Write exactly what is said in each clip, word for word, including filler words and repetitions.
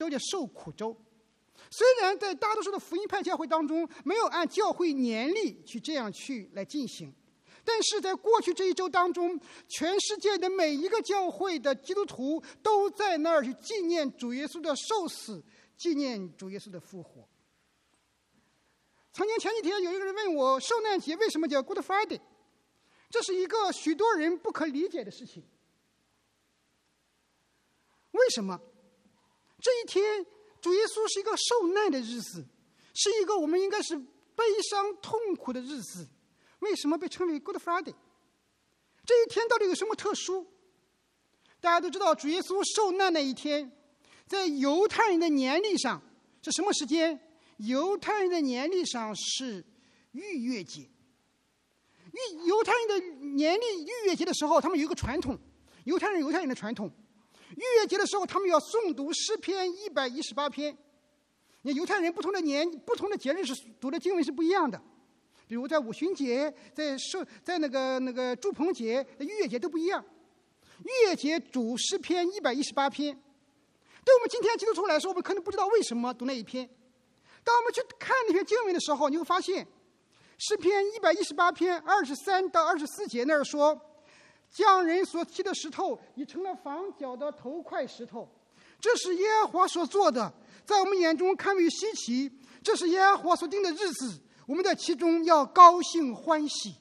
有点受苦周。虽然在大多数的福音派教会当中没有按教会年历去这样去来进行，但是在过去这一周当中，全世界的每一个教会的基督徒都在那儿去纪念主耶稣的受死，纪念主耶稣的复活。曾经前几天有一个人问我，受难节为什么叫 Good Friday？ 这是一个许多人不可理解的事情。为什么这一天主耶稣是一个受难的日子，是一个我们应该是悲伤痛苦的日子，为什么被称为 Good Friday？ 这一天到底有什么特殊？大家都知道主耶稣受难那一天在犹太人的年历上是什么时间？犹太人的年历上是逾越节。逾犹太人的年历逾越节的时候，他们有一个传统，犹太人犹太人的传统，逾越节的时候他们要诵读诗篇一百一十八篇。你犹太人不同的年不同的节日是读的经文是不一样的，比如在五旬节，在受在那个那个住棚节、逾越节都不一样。逾越节读诗篇一百一十八篇，对我们今天基督徒来说，我们可能不知道为什么读那一篇。当我们去看那篇经文的时候，你会发现诗篇一百一十八篇二十三到二十四节那儿说，匠人所砌的石头已成了房角的头块石头，这是耶和华所做的，在我们眼中看为稀奇，这是耶和华所定的日子，我们在其中要高兴欢喜。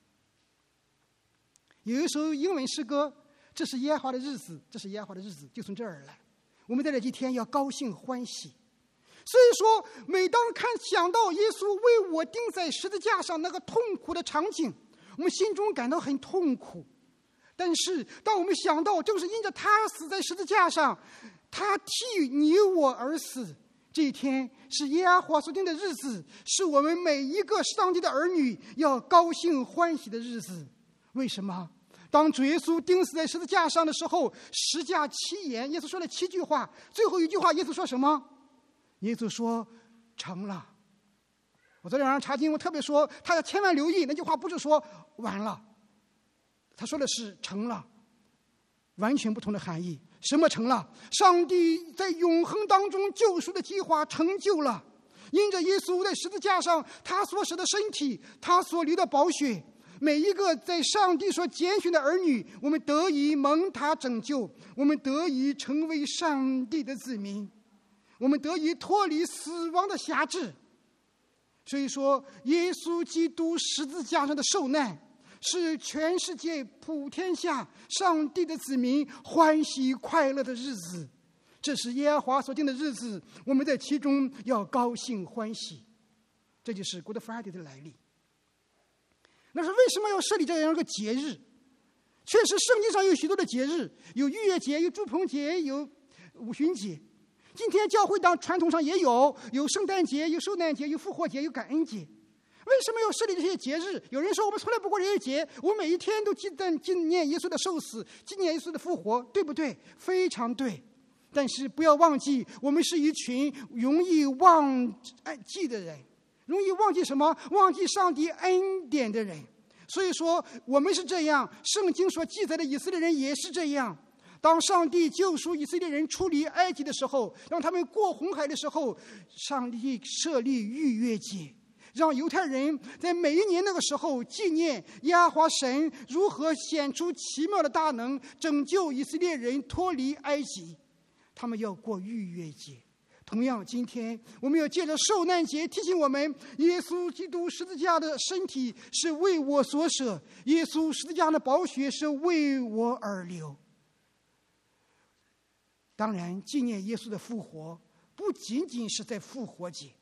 有一首英文诗歌，这是耶和华的日子，这是耶和华的日子，就从这儿来，我们在这几天要高兴欢喜。所以说每当看想到耶稣为我钉在十字架上那个痛苦的场景，我们心中感到很痛苦。但是当我们想到正是因着他死在十字架上，他替你我而死，这一天是耶和华所定的日子，是我们每一个上帝的儿女要高兴欢喜的日子。为什么？当主耶稣钉死在十字架上的时候，十架七言，耶稣说了七句话，最后一句话耶稣说什么？耶稣说成了。我昨天晚上查经，我特别说大家千万留意，那句话不是说完了，他说的是成了，完全不同的含义。什么成了？上帝在永恒当中救赎的计划成就了，因着耶稣在十字架上他所使的身体，他所流的宝血，每一个在上帝所拣选的儿女，我们得以蒙他拯救，我们得以成为上帝的子民，我们得以脱离死亡的辖制。所以说耶稣基督十字架上的受难是全世界普天下上帝的子民欢喜快乐的日子，这是耶和华所定的日子，我们在其中要高兴欢喜。这就是 Good Friday 的来历。那是为什么要设立这样一个节日？确实圣经上有许多的节日，有逾越节，有住棚节，有五旬节。今天教会当传统上也有，有圣诞节，有受难节，有复活节，有感恩节。为什么要设立这些节日？有人说我们从来不过这些节，我们每一天都纪念纪念耶稣的受死，纪念耶稣的复活，对不对？非常对。但是不要忘记，我们是一群容易忘记的人，容易忘记什么？忘记上帝恩典的人。所以说我们是这样，圣经所记载的以色列人也是这样。当上帝救赎以色列人出离埃及的时候，让他们过红海的时候，上帝设立逾越节，让犹太人在每一年那个时候纪念耶和华神如何显出奇妙的大能，拯救以色列人脱离埃及，他们要过逾越节。同样今天我们要借着受难节提醒我们，耶稣基督十字架的身体是为我所舍，耶稣十字架的宝血是为我而流。当然纪念耶稣的复活不仅仅是在复活节。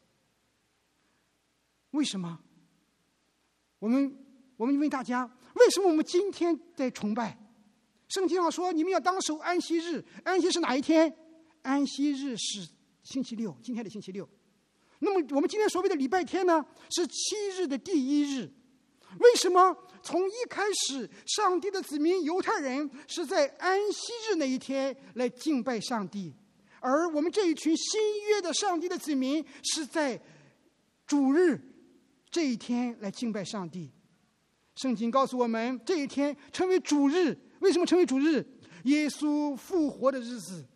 为什么？我们我们问大家，为什么我们今天在崇拜？圣经上说你们要当守安息日，安息是哪一天？安息日是星期六，今天的星期六。那么我们今天所谓的礼拜天呢，是七日的第一日。为什么从一开始上帝的子民犹太人是在安息日那一天来敬拜上帝，而我们这一群新约的上帝的子民是在主日这一天来敬拜上帝？圣经告诉我们，这一天称为主日。为什么称为主日？耶稣复活的日子，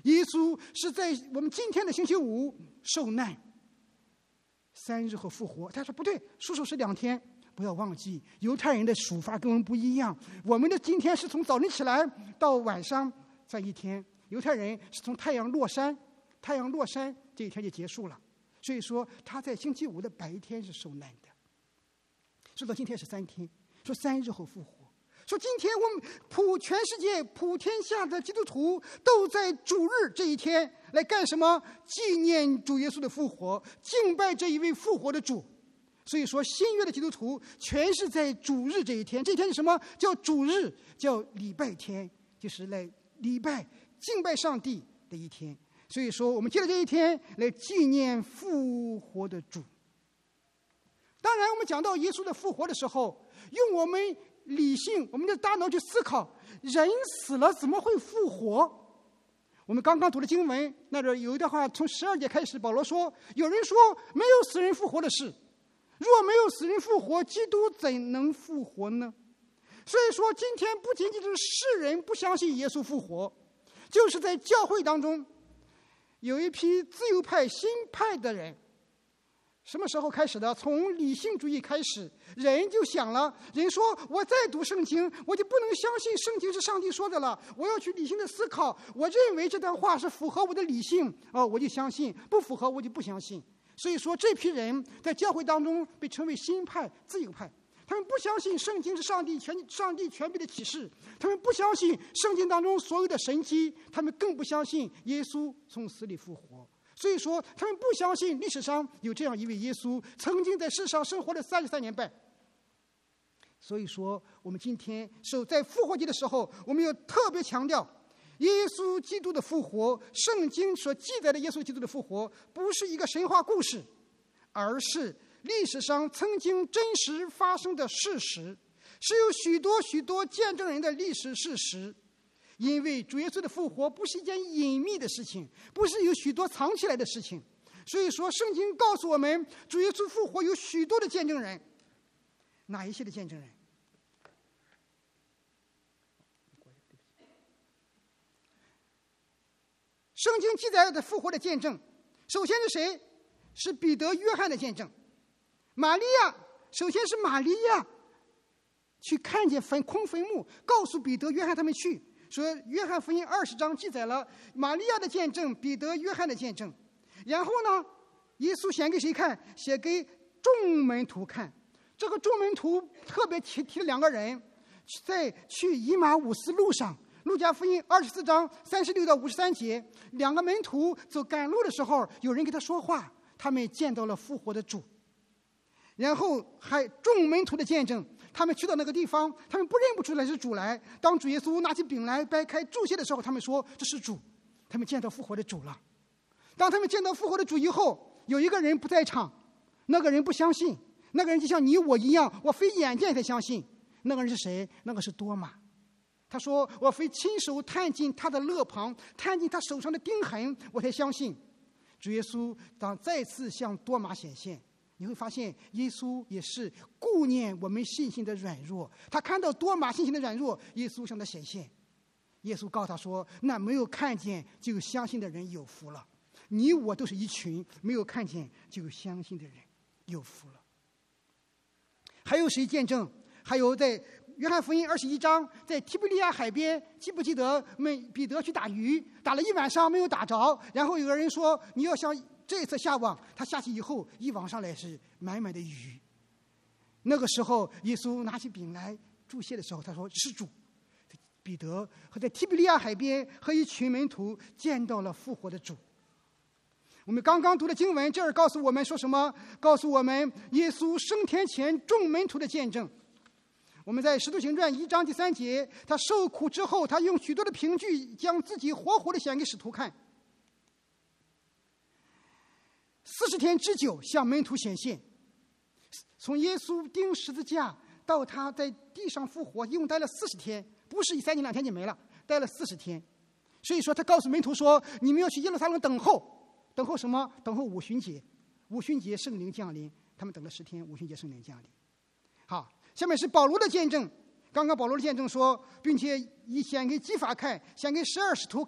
耶稣是在我们今天的星期五受难，三日后复活。他说不对，数数是两天。不要忘记，犹太人的数法跟我们不一样。我们的今天是从早晨起来到晚上在一天，犹太人是从太阳落山，太阳落山这一天就结束了。所以说他在星期五的白天是受难的。说到今天是三天，说三日后复活。说今天我们普全世界普天下的基督徒都在主日这一天来干什么？纪念主耶稣的复活，敬拜这一位复活的主。所以说新约的基督徒全是在主日这一天。这一天是什么？叫主日，叫礼拜天，就是来礼拜敬拜上帝的一天。所以说我们借着这一天来纪念复活的主。当然我们讲到耶稣的复活的时候，用我们理性我们的大脑去思考，人死了怎么会复活？我们刚刚读的经文那里有一段话，从十二节开始，保罗说，有人说没有死人复活的事，若没有死人复活，基督怎能复活呢？所以说今天不仅仅是世人不相信耶稣复活，就是在教会当中有一批自由派新派的人。什么时候开始的？从理性主义开始，人就想了，人说我再读圣经，我就不能相信圣经是上帝说的了，我要去理性的思考，我认为这段话是符合我的理性，哦，我就相信，不符合我就不相信。所以说这批人在教会当中被称为新派、自由派，他们不相信圣经是上帝权上帝权柄的启示，他们不相信圣经当中所有的神迹，他们更不相信耶稣从死里复活。所以说他们不相信历史上有这样一位耶稣曾经在世上生活了三十三年半。所以说我们今天是在复活节的时候，我们要特别强调耶稣基督的复活，圣经所记载的耶稣基督的复活不是一个神话故事，而是历史上曾经真实发生的事实，是有许多许多见证人的历史事实。因为主耶稣的复活不是一件隐秘的事情，不是有许多藏起来的事情，所以说圣经告诉我们，主耶稣复活有许多的见证人。哪一些的见证人？圣经记载的复活的见证，首先是谁？是彼得、约翰的见证。玛利亚，首先是玛利亚去看见坟空坟墓，告诉彼得、约翰他们去。说约翰福音二十章记载了玛利亚的见证，彼得、约翰的见证。然后呢，耶稣显给谁看？写给众门徒看。这个众门徒特别提提了两个人，在去以马忤斯路上，路加福音二十四章三十六到五十三节，两个门徒走赶路的时候，有人跟他说话，他们见到了复活的主。然后还众门徒的见证，他们去到那个地方，他们不认不出来是主来。当主耶稣拿起饼来掰开注谢的时候，他们说这是主，他们见到复活的主了。当他们见到复活的主以后，有一个人不在场，那个人不相信，那个人就像你我一样，我非眼见才相信。那个人是谁？那个是多马。他说我非亲手探进他的肋旁，探进他手上的钉痕，我才相信。主耶稣当再次向多马显现，你会发现耶稣也是顾念我们信心的软弱。他看到多马信心的软弱，耶稣向他显现。耶稣告诉他说，那没有看见就相信的人有福了。你我都是一群没有看见就相信的人，有福了。还有谁见证？还有在约翰福音二十一章，在提比利亚海边，记不记得彼得去打鱼，打了一晚上没有打着，然后有个人说你要向这次下网，他下去以后一网上来是满满的鱼。那个时候耶稣拿起饼来祝谢的时候，他说是主。彼得和在提比利亚海边和一群门徒见到了复活的主。我们刚刚读的经文这儿告诉我们说什么？告诉我们耶稣升天前众门徒的见证。我们在使徒行传一章第三节，他受苦之后，他用许多的凭据将自己活活的显给使徒看。四十天之久向门徒显现，从耶稣钉十字架到他在地上复活，一共待了四十天，不是一三天两天就没了，待了四十天。所以说他告诉门徒说，你们要去耶路撒冷等候。等候什么？等候五旬节，五旬节圣灵降临。他们等了十天，五旬节圣灵降临。好，下面是保罗的见证。刚刚保罗的见证说，并且以显给基法看，显给十二使徒看，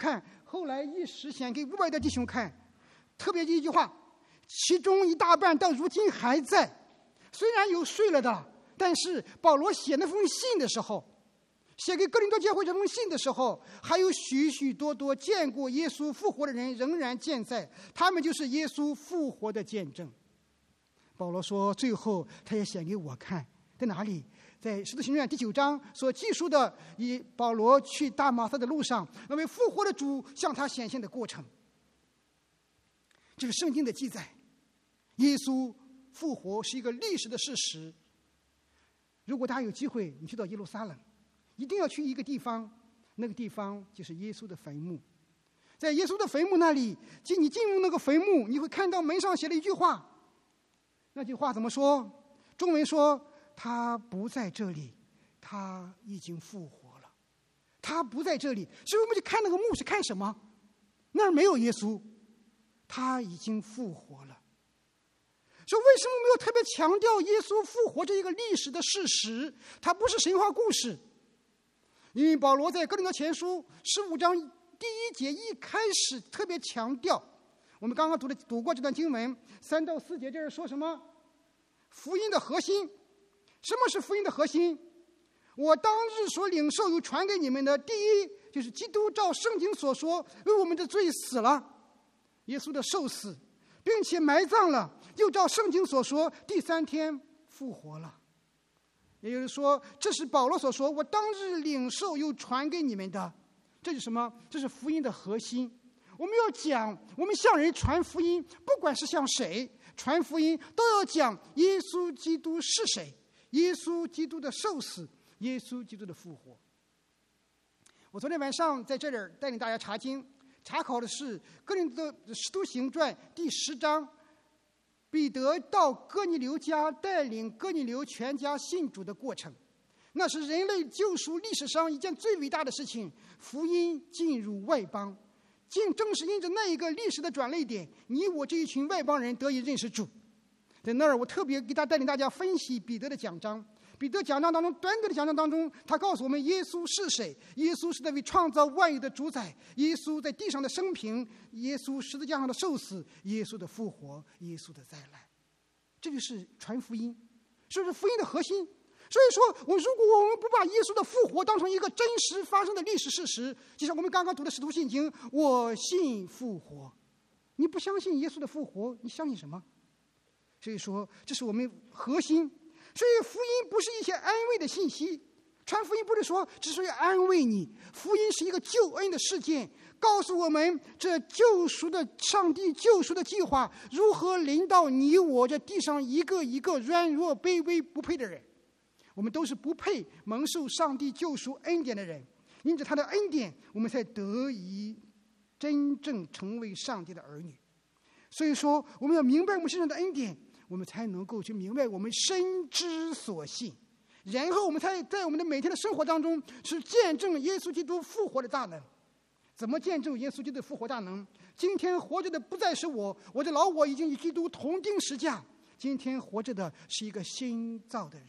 后来一时显给五百的弟兄看，特别一句话，其中一大半到如今还在，虽然有睡了的，但是保罗写那封信的时候，写给哥林多教会这封信的时候，还有许许多多见过耶稣复活的人仍然健在，他们就是耶稣复活的见证。保罗说，最后他也写给我看，在哪里？在使徒行传第九章所记述的，以保罗去大马色的路上，那位复活的主向他显现的过程。这是圣经的记载，耶稣复活是一个历史的事实。如果大家有机会，你去到耶路撒冷，一定要去一个地方，那个地方就是耶稣的坟墓。在耶稣的坟墓那里，进你进入那个坟墓，你会看到门上写了一句话，那句话怎么说？中文说，他不在这里，他已经复活了。他不在这里，所以我们去看那个墓是看什么？那儿没有耶稣，他已经复活了。说为什么没有特别强调耶稣复活这一个历史的事实？它不是神话故事。因为保罗在哥林多前书十五章第一节一开始特别强调，我们刚刚读的读过这段经文三到四节，这是说什么？福音的核心。什么是福音的核心？我当日所领受又传给你们的，第一就是基督照圣经所说为我们的罪死了，耶稣的受死，并且埋葬了，又照圣经所说第三天复活了。也就是说，这是保罗所说我当日领受又传给你们的，这是什么？这是福音的核心。我们要讲，我们向人传福音，不管是向谁传福音，都要讲耶稣基督是谁，耶稣基督的受死，耶稣基督的复活。我昨天晚上在这里带领大家查经，查考的是哥林多使徒行传第十章，彼得到哥尼流家带领哥尼流全家信主的过程。那是人类救赎历史上一件最伟大的事情，福音进入外邦。竟正是因着那一个历史的转捩点，你我这一群外邦人得以认识主。在那儿，我特别给他带领大家分析彼得的讲章。彼得讲章当中，短短的讲章当中，他告诉我们耶稣是谁？耶稣是那位创造万有的主宰，耶稣在地上的生平，耶稣十字架上的受死，耶稣的复活，耶稣的再来。这就是传福音，这是福音的核心。所以说，我如果我们不把耶稣的复活当成一个真实发生的历史事实，就像我们刚刚读的使徒信经，我信复活。你不相信耶稣的复活，你相信什么？所以说，这是我们核心。所以福音不是一些安慰的信息，传福音不是说只是要安慰你，福音是一个救恩的事件，告诉我们这救赎的上帝救赎的计划如何临到你我这地上一个一个软弱卑微不配的人。我们都是不配蒙受上帝救赎恩典的人，因着他的恩典，我们才得以真正成为上帝的儿女。所以说，我们要明白我们身上的恩典，我们才能够去明白我们深知所信，然后我们才在我们的每天的生活当中是见证耶稣基督复活的大能。怎么见证耶稣基督的复活大能？今天活着的不再是我，我的老我已经与基督同钉十架，今天活着的是一个新造的人。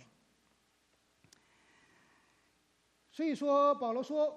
所以说，保罗说，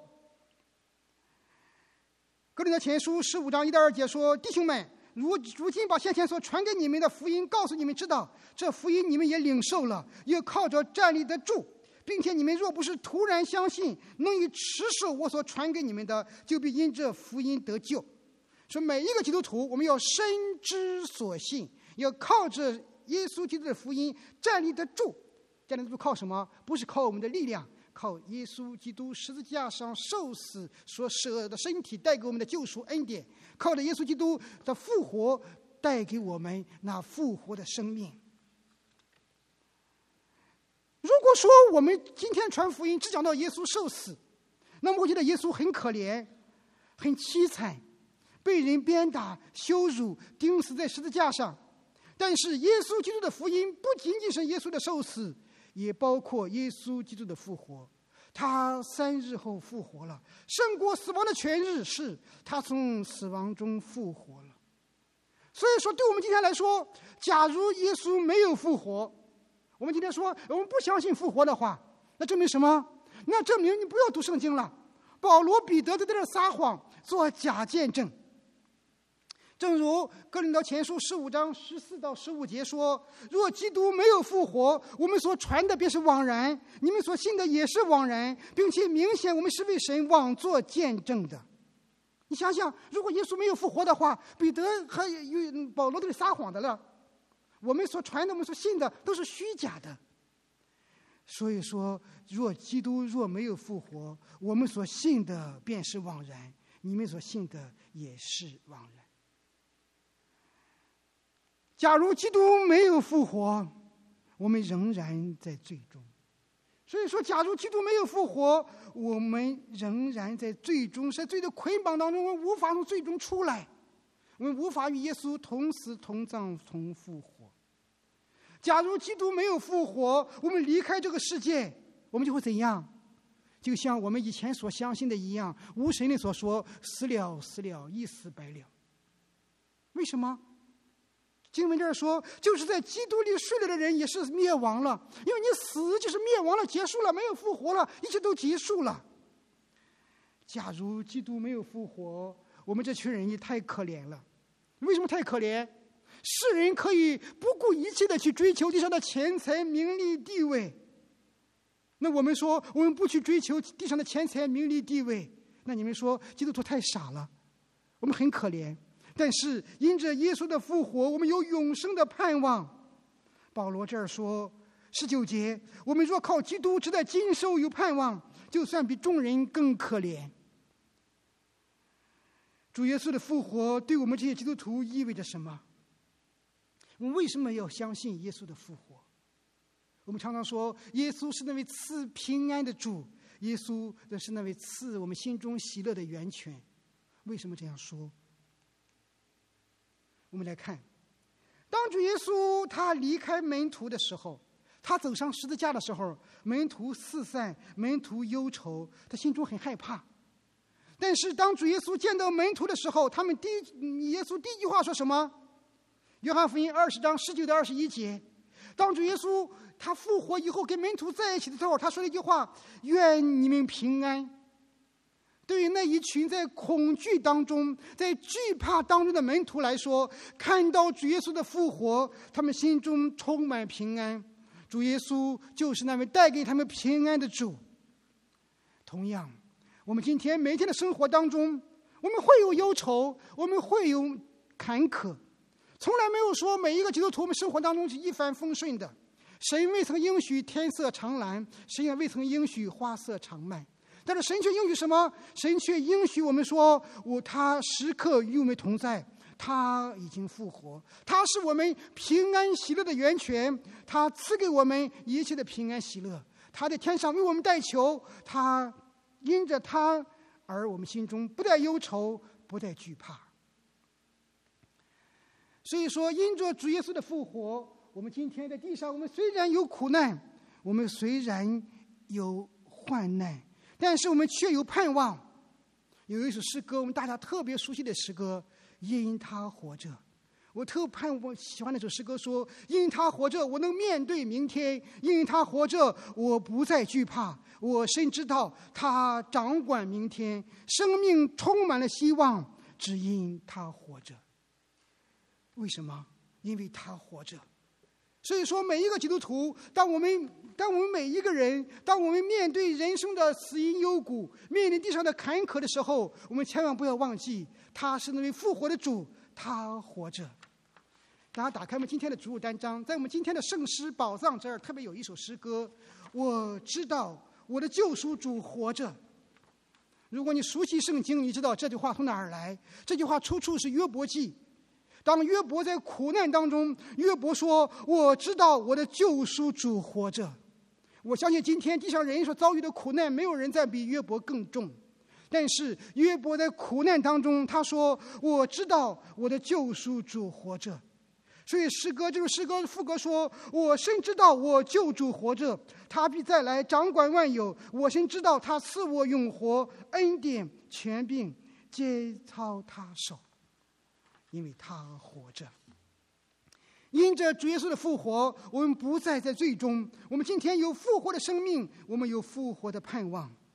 哥林多前书十五章一到二节说，弟兄们，如如今把先前所传给你们的福音告诉你们知道，这福音你们也领受了，又靠着站立得住，并且你们若不是突然相信，能以持守我所传给你们的，就必因这福音得救。说每一个基督徒，我们要深知所信，要靠着耶稣基督的福音站立得住。站立得住靠什么？不是靠我们的力量，靠耶稣基督十字架上受死所舍的身体带给我们的救赎恩典，靠着耶稣基督的复活带给我们那复活的生命。如果说我们今天传福音只讲到耶稣受死，那么我觉得耶稣很可怜，很凄惨，被人鞭打、羞辱、钉死在十字架上。但是耶稣基督的福音不仅仅是耶稣的受死，也包括耶稣基督的复活。他三日后复活了，胜过死亡的权势，是他从死亡中复活了。所以说，对我们今天来说，假如耶稣没有复活，我们今天说我们不相信复活的话，那证明什么？那证明你不要读圣经了。保罗、彼得在这儿撒谎， 做假见证。正如哥林多前书十五章十四到十五节说：若基督没有复活，我们所传的便是妄然，你们所信的也是妄然，并且明显我们是为神妄作见证的。你想想，如果耶稣没有复活的话，彼得和保罗都是撒谎的了，我们所传的我们所信的都是虚假的。所以说，若基督若没有复活，我们所信的便是妄然，你们所信的也是妄然。假如基督没有复活，我们仍然在罪中。所以说，假如基督没有复活，我们仍然在罪中，在罪的捆绑当中，我们无法从罪中出来，我们无法与耶稣同死同葬同复活。假如基督没有复活，我们离开这个世界，我们就会怎样？就像我们以前所相信的一样，无神论所说，死了死了，一死百了。为什么？经文这儿说，就是在基督里睡了的人也是灭亡了，因为你死就是灭亡了，结束了，没有复活了，一切都结束了。假如基督没有复活，我们这群人也太可怜了。为什么太可怜？世人可以不顾一切的去追求地上的钱财、名利、地位。那我们说，我们不去追求地上的钱财、名利、地位，那你们说基督徒太傻了，我们很可怜。但是因着耶稣的复活，我们有永生的盼望。保罗这儿说十九节，我们若靠基督只在今生有盼望，就算比众人更可怜。主耶稣的复活对我们这些基督徒意味着什么？我们为什么要相信耶稣的复活？我们常常说耶稣是那位赐平安的主，耶稣是那位赐我们心中喜乐的源泉。为什么这样说？我们来看，当主耶稣他离开门徒的时候，他走上十字架的时候，门徒四散，门徒忧愁，他心中很害怕。但是当主耶稣见到门徒的时候，他们第一耶稣第一句话说什么？约翰福音二十章十九到二十一节，当主耶稣他复活以后跟门徒在一起的时候，他说了一句话：愿你们平安。对于那一群在恐惧当中、在惧怕当中的门徒来说，看到主耶稣的复活，他们心中充满平安。主耶稣就是那位带给他们平安的主。同样，我们今天每天的生活当中，我们会有忧愁，我们会有坎坷，从来没有说每一个基督徒我们生活当中是一帆风顺的。神未曾应许天色常蓝，神也未曾应许花色常漫。但是神却应许什么？神却应许我们说，我他时刻与我们同在，他已经复活，他是我们平安喜乐的源泉，他赐给我们一切的平安喜乐，他在天上为我们代求，他因着他而我们心中不再忧愁，不再惧怕。所以说，因着主耶稣的复活，我们今天在地上，我们虽然有苦难，我们虽然有患难，但是我们却有盼望。有一首诗歌，我们大家特别熟悉的诗歌，因他活着。我特盼我喜欢那首诗歌说，因他活着我能面对明天，因他活着我不再惧怕，我深知道他掌管明天，生命充满了希望，只因他活着。为什么？因为他活着。所以说，每一个基督徒，当我们当我们每一个人，当我们面对人生的死因幽谷，面临地上的坎坷的时候，我们千万不要忘记，他是那位复活的主，他活着。大家打开我们今天的主日单章，在我们今天的圣诗宝藏这儿，特别有一首诗歌，我知道我的救赎主活着。如果你熟悉圣经，你知道这句话从哪儿来？这句话出处是约伯记。当约伯在苦难当中，约伯说，我知道我的救赎主活着。我相信今天地上人所遭遇的苦难，没有人再比约伯更重。但是约伯在苦难当中，他说，我知道我的救赎主活着。所以诗歌就是诗歌副歌说，我深知道我救主活着，他必再来掌管万有，我深知道他赐我永活，恩典权柄皆操他手。因为他活着。因着主耶稣的复活，我们不再在罪中，我们今天有复活的生命，我们有复活的盼望。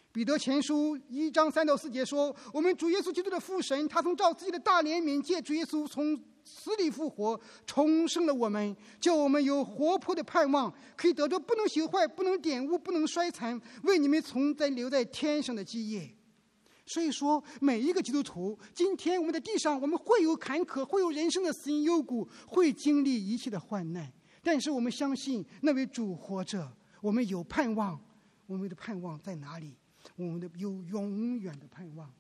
彼得前书一章三到四节说，我们主耶稣基督的父神，他曾照自己的大怜悯，借主耶稣从死里复活，重生了我们，叫我们有活泼的盼望，可以得着不能朽坏、不能玷污、不能衰残，为你们存在留在天上的基业。所以说，每一个基督徒，今天我们在地上，我们会有坎坷，会有人生的死荫幽谷，会经历一切的患难，但是我们相信那位主活着，我们有盼望。我们的盼望在哪里？我们的有永远的盼望。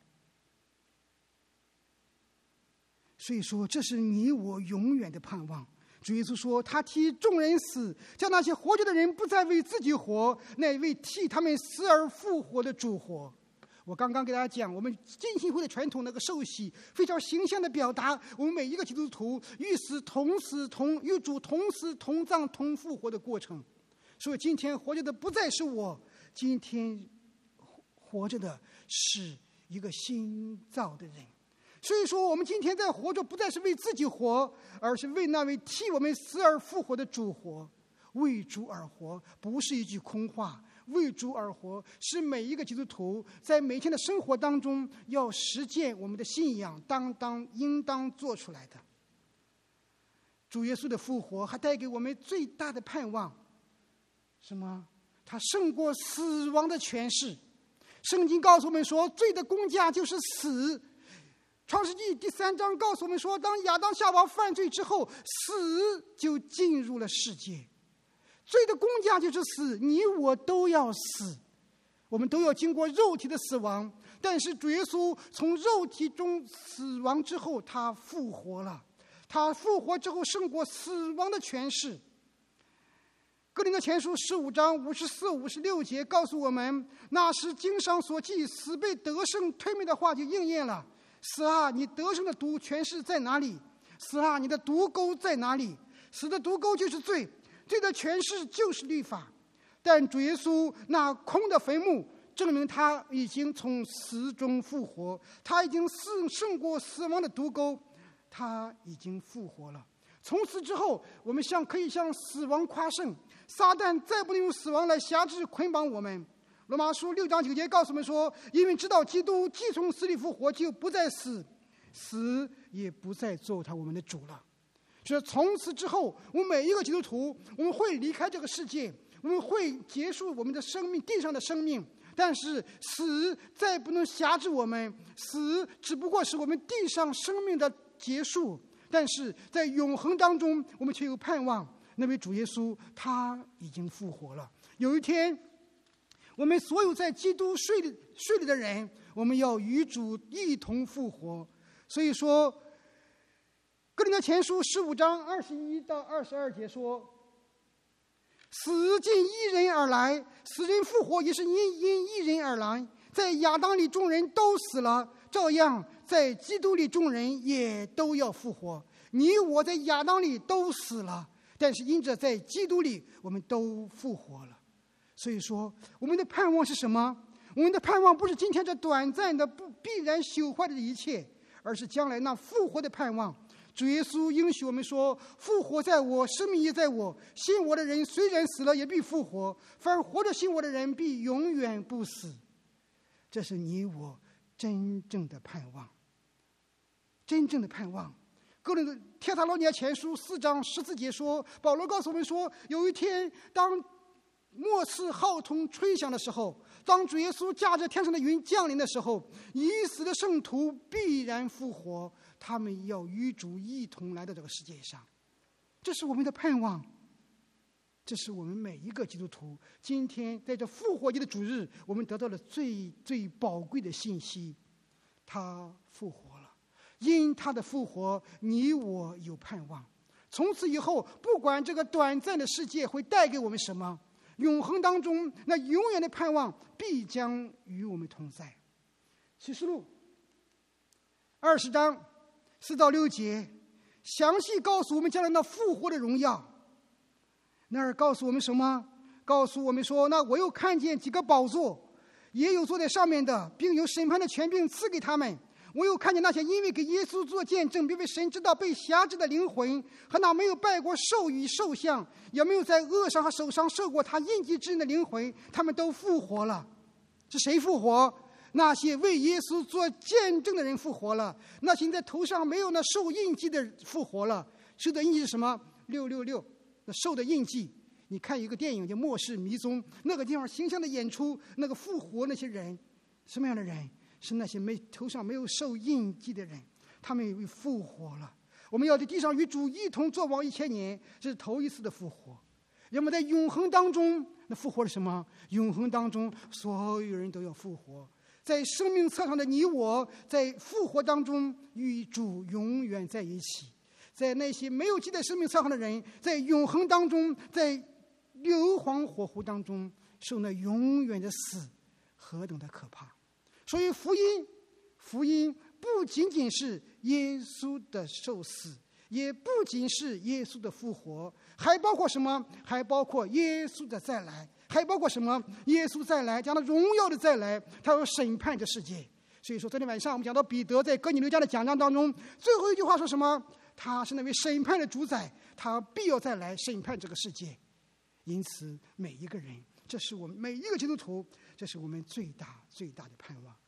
所以说，这是你我永远的盼望。主耶稣说，他替众人死，叫那些活着的人不再为自己活，乃为替他们死而复活的主活。我刚刚给大家讲，我们浸信会的传统那个受洗，非常形象的表达我们每一个基督徒与死同死同与主同死同葬同复活的过程。所以今天活着的不再是我，今天活着的是一个新造的人。所以说，我们今天在活着，不再是为自己活，而是为那位替我们死而复活的主活。为主而活不是一句空话，为主而活是每一个基督徒在每天的生活当中要实践我们的信仰，当当应当做出来的。主耶稣的复活还带给我们最大的盼望，什么？他胜过死亡的权势。圣经告诉我们说，罪的工价就是死。创世纪第三章告诉我们说，当亚当夏娃犯罪之后，死就进入了世界。罪的工价就是死，你我都要死，我们都要经过肉体的死亡。但是主耶稣从肉体中死亡之后，他复活了，他复活之后胜过死亡的权势。哥林多前书十五章五十四、五十六节告诉我们，那时经上所记死被得胜推灭的话就应验了。死啊，你得胜的毒权势在哪里？死啊，你的毒钩在哪里？死的毒钩就是罪，罪的权势就是律法。但主耶稣那空的坟墓证明他已经从死中复活，他已经胜胜过死亡的毒钩，他已经复活了。从此之后，我们向可以向死亡夸胜，撒旦再不能用死亡来辖制捆绑我们。罗马书六章九节告诉我们说，因为知道基督既从死里复活，就不再死，死也不再做他我们的主了。所以从此之后，我们每一个基督徒，我们会离开这个世界，我们会结束我们的生命，地上的生命。但是死再不能辖制我们，死只不过是我们地上生命的结束。但是在永恒当中，我们却有盼望，那位主耶稣他已经复活了。有一天，我们所有在基督睡里睡里的人，我们要与主一同复活。所以说，哥林多前书十五章二十一到二十二节说，死尽一人而来，死人复活也是因因一人而来。在亚当里众人都死了，照样在基督里众人也都要复活。你我在亚当里都死了，但是因着在基督里我们都复活了。所以说，我们的盼望是什么？我们的盼望不是今天这短暂的不必然朽坏的一切，而是将来那复活的盼望。主耶稣应许我们说，复活在我，生命也在我，信我的人虽然死了也必复活，反而活着信我的人必永远不死。这是你我真正的盼望，真正的盼望。哥林多帖撒罗尼迦前书四章十四节说，保罗告诉我们说，有一天当末次号筒吹响的时候，当主耶稣驾着天上的云降临的时候，已死的圣徒必然复活，他们要与主一同来到这个世界上。这是我们的盼望，这是我们每一个基督徒今天在这复活节的主日，我们得到了最最宝贵的信息，他复活了。因他的复活，你我有盼望。从此以后，不管这个短暂的世界会带给我们什么，永恒当中那永远的盼望必将与我们同在。启示录二十章四到六节详细告诉我们将来那复活的荣耀。那儿告诉我们什么？告诉我们说，那我又看见几个宝座，也有坐在上面的，并有审判的权柄赐给他们。我又看见那些因为给耶稣做见证，并为神知道被辖制的灵魂，和那没有拜过兽与兽像，也没有在额上和手上受过他印记之人的灵魂，他们都复活了。 是谁复活？那些为耶稣做见证的人复活了，那些在头上没有那受印记的复活了。受的印记是什么？六六六，那受的印记。你看一个电影叫《末世迷踪》，那个地方形象的演出那个复活那些人，什么样的人？是那些没头上没有受印记的人，他们为复活了。我们要在地上与主一同作王一千年，这是头一次的复活。人们在永恒当中，那复活了什么？永恒当中，所有人都要复活。在生命册上的你我，在复活当中与主永远在一起。在那些没有记在生命册上的人，在永恒当中，在硫磺火湖当中受那永远的死，何等的可怕！所以福音，福音不仅仅是耶稣的受死，也不仅是耶稣的复活，还包括什么？还包括耶稣的再来，还包括什么？耶稣再来，讲到荣耀的再来，他要审判这世界。所以说，昨天晚上我们讲到彼得在哥尼流家的讲章当中，最后一句话说什么？他是那位审判的主宰，他必要再来审判这个世界。因此，每一个人，这是我们每一个基督徒，这是我们最大最大的盼望。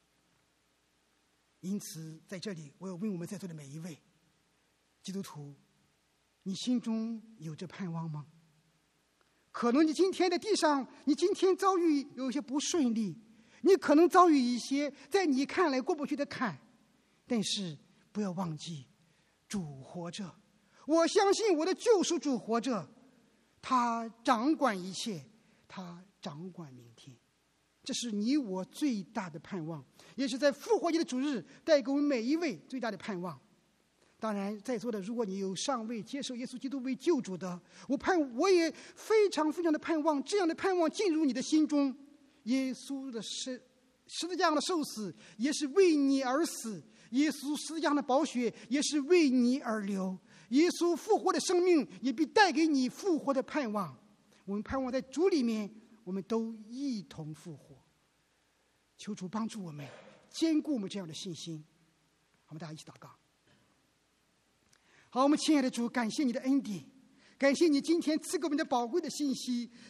因此，在这里，我要问我们在座的每一位基督徒，你心中有这盼望吗？可能你今天在地上，你今天遭遇有一些不顺利，你可能遭遇一些在你看来过不去的坎，但是不要忘记，主活着，我相信我的救赎主活着，他掌管一切，他掌管明天。这是你我最大的盼望，也是在复活节的主日带给我们每一位最大的盼望。当然，在座的如果你有尚未接受耶稣基督为救主的，我盼我也非常非常的盼望这样的盼望进入你的心中。耶稣的十十字架上的受死也是为你而死，耶稣十字架上的宝血也是为你而流，耶稣复活的生命也必带给你复活的盼望。我们盼望在主里面，我们都一同复活。求主帮助我们，坚固我们这样的信心。我们大家一起祷告。好，我们亲爱的主，感谢你的恩典，感谢你今天赐给我们的宝贵的信息。